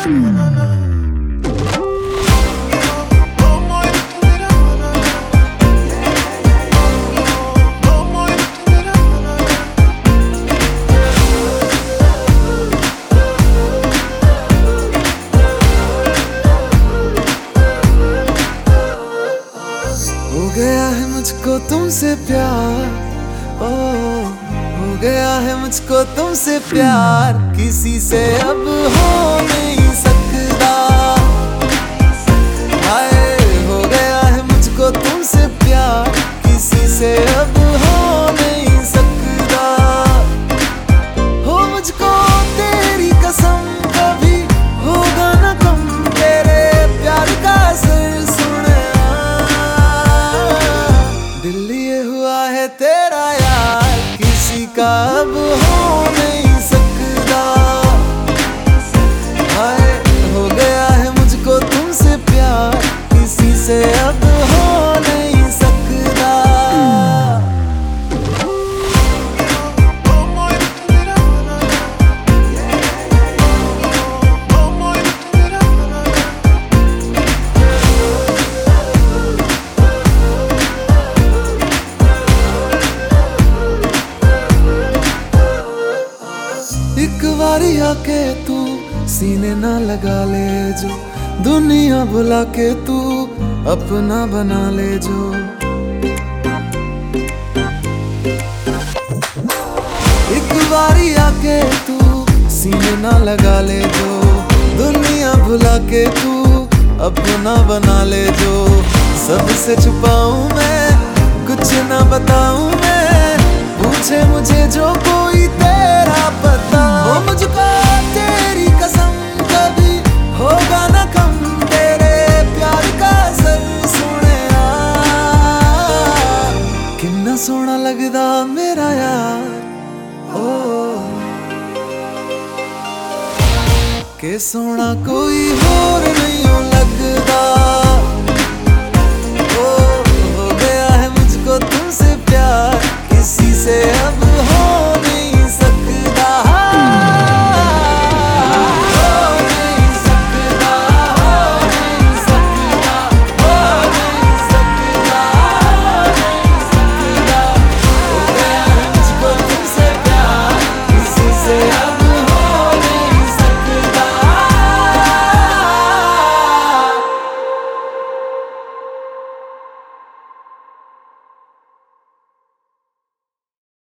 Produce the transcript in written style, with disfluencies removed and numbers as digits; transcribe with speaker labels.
Speaker 1: हो गया है मुझको तुमसे प्यार, ओ हो गया है मुझको तुमसे प्यार, किसी से अब हो नहीं सकता। हाय हो गया है मुझको तुमसे प्यार, किसी से अब हो नहीं सकता। हो मुझको तेरी कसम, कभी होगा न कम तेरे प्यार का असर सुने। दिल लिए हुआ है तेरा यार, किसी का अब हो नहीं सकता। हाय हो गया है मुझको तुमसे प्यार, किसी से अब हो नहीं सकता। एक बारी आके तू सीने ना लगा ले जो, दुनिया भुला के तू अपना बना ले जो। एक बारी आके तू सीने ना लगा ले जो, दुनिया भुला के तू अपना बना ले जो। सबसे छुपाऊं मैं, कुछ ना बताऊं मैं, पूछे मुझे जो कोई तेरा पता। हो मुझको तेरी कसम, कभी होगा न कम तेरे प्यार का असर सुने। कितना सोहना लगदा मेरा यार, ओ के सोहना कोई होर नहीं।